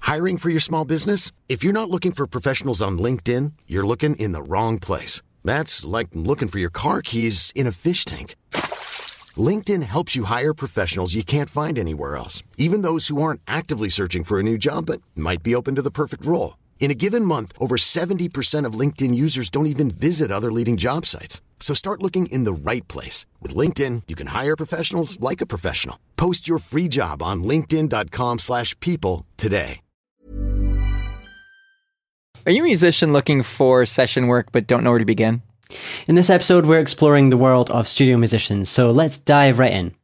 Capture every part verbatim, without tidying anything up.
Hiring for your small business? If you're not looking for professionals on LinkedIn, you're looking in the wrong place. That's like looking for your car keys in a fish tank. LinkedIn helps you hire professionals you can't find anywhere else, even those who aren't actively searching for a new job but might be open to the perfect role. In a given month, over seventy percent of LinkedIn users don't even visit other leading job sites. So start looking in the right place. With LinkedIn, you can hire professionals like a professional. Post your free job on linkedin.com slash people today. Are you a musician looking for session work but don't know where to begin? In this episode, we're exploring the world of studio musicians, so let's dive right in.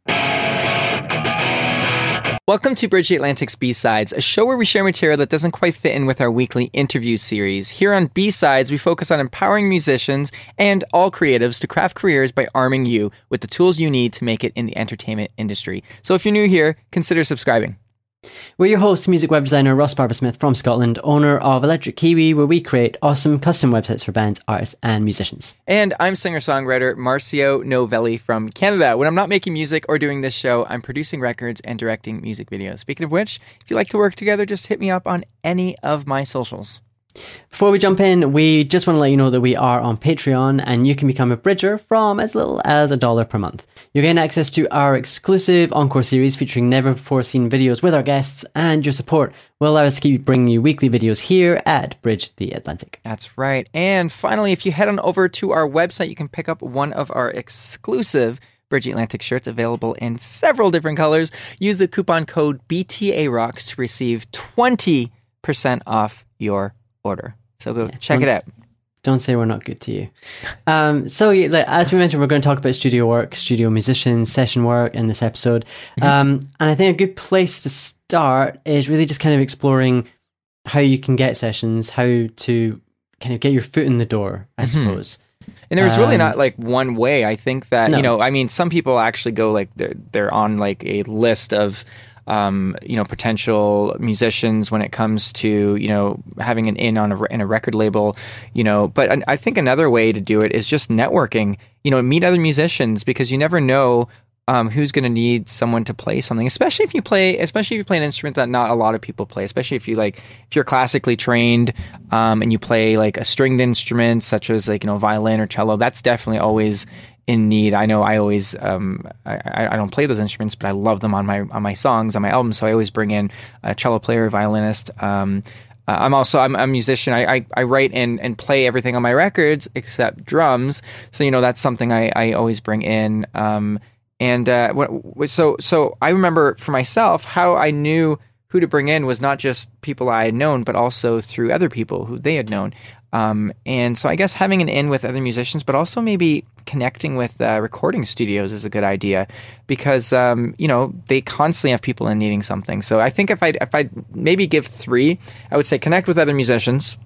Welcome to Bridge the Atlantic's B-Sides, a show where we share material that doesn't quite fit in with our weekly interview series. Here on B-Sides, we focus on empowering musicians and all creatives to craft careers by arming you with the tools you need to make it in the entertainment industry. So if you're new here, consider subscribing. We're your host, music web designer Ross Barber-Smith from Scotland, owner of Electric Kiwi, where we create awesome custom websites for bands, artists, and musicians. And I'm singer-songwriter Marcio Novelli from Canada. When I'm not making music or doing this show, I'm producing records and directing music videos. Speaking of which, if you like to work together, just hit me up on any of my socials. Before we jump in, we just want to let you know that we are on Patreon and you can become a bridger from as little as a dollar per month. You'll gain access to our exclusive Encore series featuring never-before-seen videos with our guests, and your support will allow us to keep bringing you weekly videos here at Bridge the Atlantic. That's right. And finally, if you head on over to our website, you can pick up one of our exclusive Bridge the Atlantic shirts available in several different colors. Use the coupon code B T A Rocks to receive twenty percent off your order. So go yeah, check it out. Don't say we're not good to you. Um, so yeah, like, as we mentioned, we're going to talk about studio work, studio musicians, session work in this episode. Mm-hmm. Um, and I think a good place to start is really just kind of exploring how you can get sessions, how to kind of get your foot in the door, I mm-hmm. suppose. And there's really um, not like one way. I think that, no. you know, I mean, some people actually go like they're, they're on like a list of Um, you know, potential musicians when it comes to, you know, having an in on a, in a record label, you know, but I think another way to do it is just networking, you know, meet other musicians, because you never know um, who's going to need someone to play something, especially if you play, especially if you play an instrument that not a lot of people play, especially if you like, if you're classically trained um, and you play like a stringed instrument such as like, you know, violin or cello. That's definitely always in need. I know I always um, I, I don't play those instruments, but I love them on my on my songs, on my albums. So I always bring in a cello player, violinist. Um, uh, I'm also I'm a musician. I, I, I write and, and play everything on my records except drums. So you know that's something I, I always bring in. Um, and uh, what, so so I remember for myself how I knew who to bring in was not just people I had known, but also through other people who they had known. Um, and so I guess having an in with other musicians, but also maybe connecting with uh, recording studios is a good idea, because, um, you know, they constantly have people in needing something. So I think if I if I maybe give three, I would say connect with other musicians,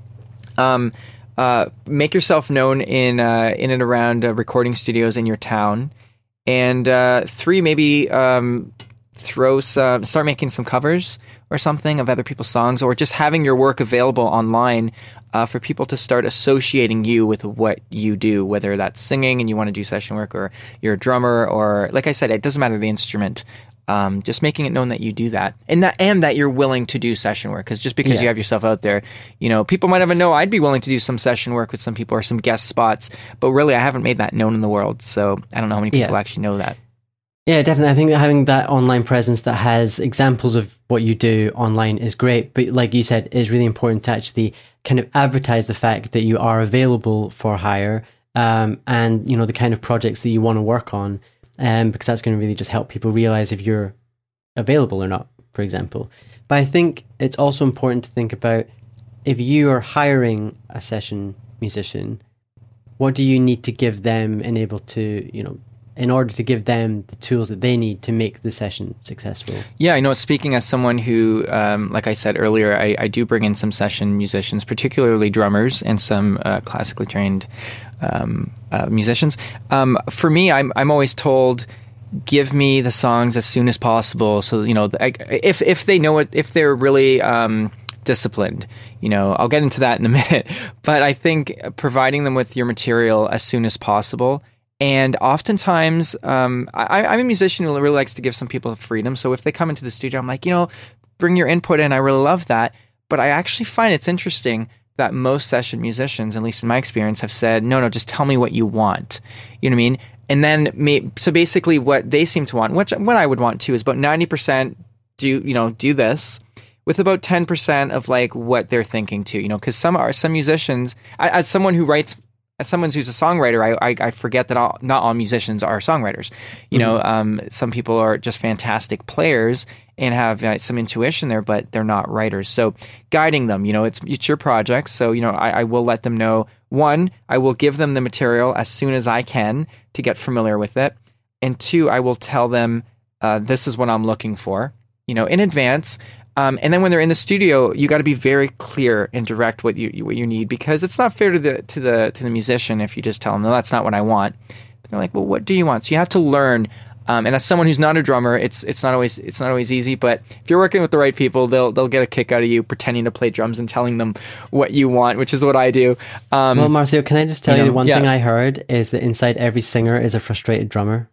um, uh, make yourself known in uh, in and around uh, recording studios in your town, and uh, three, maybe um, throw some, start making some covers or something of other people's songs, or just having your work available online uh, for people to start associating you with what you do, whether that's singing and you want to do session work, or you're a drummer, or like I said, it doesn't matter the instrument. Um, just making it known that you do that, and that and that you're willing to do session work. Because just because yeah. you have yourself out there, you know, people might even know I'd be willing to do some session work with some people or some guest spots, but really I haven't made that known in the world, so I don't know how many people yeah. actually know that. Yeah, definitely. I think that having that online presence that has examples of what you do online is great. But like you said, it's really important to actually kind of advertise the fact that you are available for hire, um, and, you know, the kind of projects that you want to work on, um, because that's going to really just help people realize if you're available or not, for example. But I think it's also important to think about, if you are hiring a session musician, what do you need to give them and able to, you know, in order to give them the tools that they need to make the session successful. Yeah, I know. Speaking as someone who, um, like I said earlier, I, I do bring in some session musicians, particularly drummers and some uh, classically trained um, uh, musicians. Um, for me, I'm I'm always told, give me the songs as soon as possible. So, you know, I, if if they know it, if they're really um, disciplined, you know, I'll get into that in a minute. But I think providing them with your material as soon as possible. And oftentimes, um, I, I'm a musician who really likes to give some people freedom. So if they come into the studio, I'm like, you know, bring your input in. I really love that. But I actually find it's interesting that most session musicians, at least in my experience, have said, no, no, just tell me what you want. You know what I mean? And then, may, so basically what they seem to want, which what I would want too, is about ninety percent do, you know, do this, with about ten percent of like what they're thinking too, you know, because some are, some musicians, I, as someone who writes, as someone who's a songwriter, I, I, I forget that all, not all musicians are songwriters. You mm-hmm. know, um, some people are just fantastic players and have uh, some intuition there, but they're not writers. So guiding them, you know, it's it's your project. So, you know, I, I will let them know, one, I will give them the material as soon as I can to get familiar with it. And two, I will tell them, uh, this is what I'm looking for, you know, in advance. Um, and then when they're in the studio, you got to be very clear and direct what you what you need, because it's not fair to the to the to the musician if you just tell them, no, that's not what I want. But they're like, well, what do you want? So you have to learn. Um, and as someone who's not a drummer, it's it's not always it's not always easy. But if you're working with the right people, they'll they'll get a kick out of you pretending to play drums and telling them what you want, which is what I do. Um, well, Marcio, can I just tell you, you know, the one yeah. thing I heard is that inside every singer is a frustrated drummer.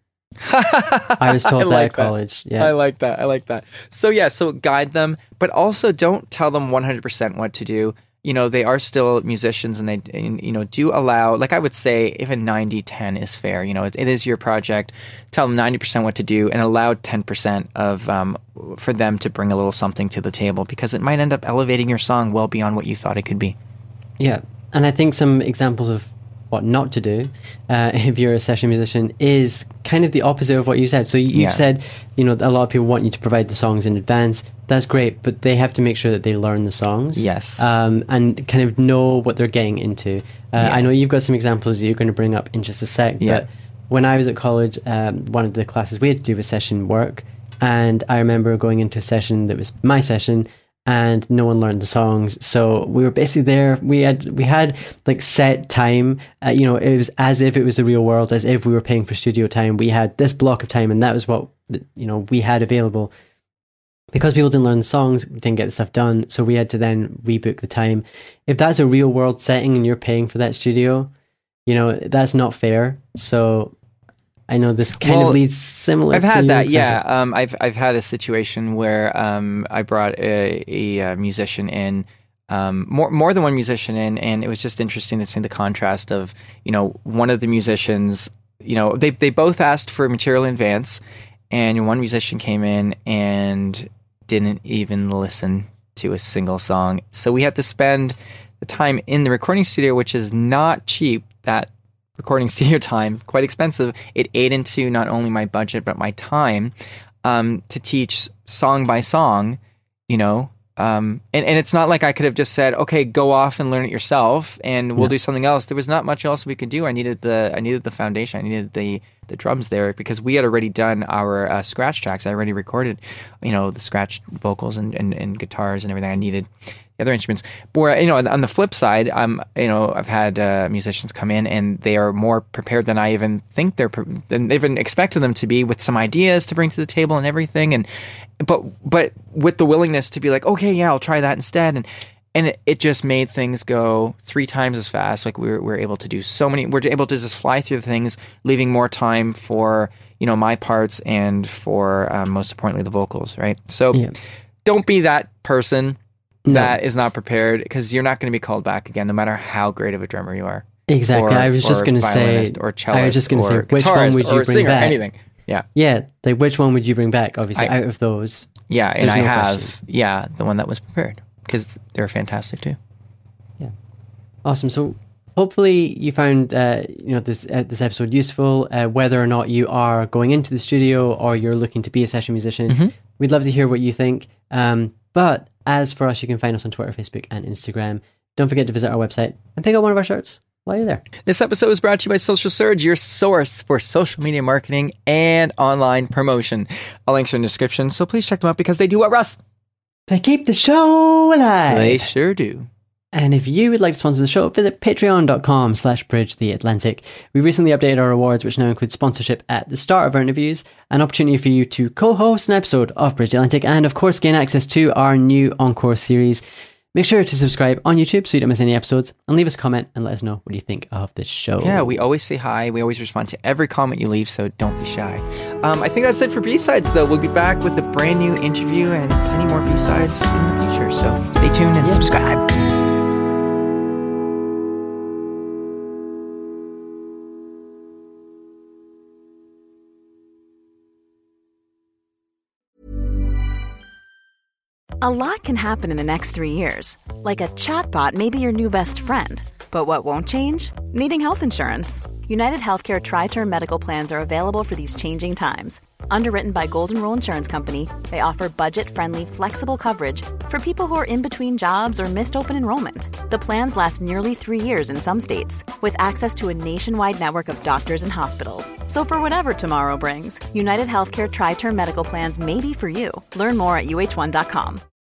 I was told I that like at college. That. Yeah, I like that. I like that. So yeah, so guide them, but also don't tell them one hundred percent what to do. You know, they are still musicians, and they, and, you know, do allow, like I would say, even ninety ten is fair. You know, it, it is your project. Tell them ninety percent what to do, and allow ten percent of um, for them to bring a little something to the table, because it might end up elevating your song well beyond what you thought it could be. Yeah, and I think some examples of what not to do uh, if you're a session musician is kind of the opposite of what you said. So you've yeah. said, you know, a lot of people want you to provide the songs in advance. That's great, but they have to make sure that they learn the songs. Yes. Um, and kind of know what they're getting into. Uh, yeah. I know you've got some examples that you're going to bring up in just a sec, yeah. but when I was at college, um, one of the classes we had to do was session work, and I remember going into a session that was my session, and no one learned the songs. So we were basically there. We had we had like set time. Uh, you know, it was as if it was the real world, as if we were paying for studio time. We had this block of time, and that was what, you know, we had available. Because people didn't learn the songs, we didn't get the stuff done. So we had to then rebook the time. If that's a real world setting and you're paying for that studio, you know, that's not fair. So I know this kind well, of leads similar. I've to had that, example. yeah. Um, I've I've had a situation where um, I brought a, a, a musician in, um, more more than one musician in, and it was just interesting to see the contrast of, you know, one of the musicians, you know, they they both asked for material in advance, and one musician came in and didn't even listen to a single song. So we had to spend the time in the recording studio, which is not cheap. That recording studio time, quite expensive. It ate into not only my budget, but my time um, to teach song by song, you know. Um, and, and it's not like I could have just said, okay, go off and learn it yourself and we'll yeah. do something else. There was not much else we could do. I needed the, I needed the foundation. I needed the, the drums there, because we had already done our uh, scratch tracks. I already recorded, you know, the scratch vocals and, and, and guitars and everything. I needed the other instruments. But, you know, on the flip side, um, you know, I've had uh, musicians come in and they are more prepared than I even think they're, pre- than they even expected them to be, with some ideas to bring to the table and everything. And, but, but with the willingness to be like, okay, yeah, I'll try that instead. And, and it, it just made things go three times as fast. Like we were, we were able to do so many, we're able to just fly through things, leaving more time for, you know, my parts and for, um, most importantly, the vocals. Right. So yeah. Don't be that person no. that is not prepared, because you're not going to be called back again, no matter how great of a drummer you are. Exactly. Or, I was just going to say, or cellist, I was just going to say, which one would you bring singer, back? Anything. Yeah. Yeah. Like, which one would you bring back? Obviously, I, out of those. Yeah. And I no have, question. yeah, the one that was prepared, because they're fantastic too. Yeah. Awesome. So hopefully you found, uh, you know, this, uh, this episode useful, uh, whether or not you are going into the studio or you're looking to be a session musician. Mm-hmm. We'd love to hear what you think. Um, but as for us, you can find us on Twitter, Facebook, and Instagram. Don't forget to visit our website and pick up one of our shirts while you're there. This episode was brought to you by Social Surge, your source for social media marketing and online promotion. All links are in the description, so please check them out, because they do what, Russ? They keep the show alive. They sure do. And if you would like to sponsor the show, visit patreon.com slash bridge the Atlantic. We recently updated our rewards, which now include sponsorship at the start of our interviews, an opportunity for you to co-host an episode of Bridge the Atlantic, and of course gain access to our new Encore series. Make sure to subscribe on YouTube so you don't miss any episodes, and leave us a comment and let us know what you think of this show. Yeah, we always say hi. We always respond to every comment you leave, so don't be shy. Um, I think that's it for B-Sides, though. We'll be back with a brand new interview and many more B-Sides in the future, so stay tuned and yeah. subscribe. A lot can happen in the next three years. Like a chatbot may be your new best friend. But what won't change? Needing health insurance. United Healthcare Tri-Term Medical Plans are available for these changing times. Underwritten by Golden Rule Insurance Company, they offer budget-friendly, flexible coverage for people who are in between jobs or missed open enrollment. The plans last nearly three years in some states, with access to a nationwide network of doctors and hospitals. So for whatever tomorrow brings, United Healthcare Tri-Term Medical Plans may be for you. Learn more at U H one dot com.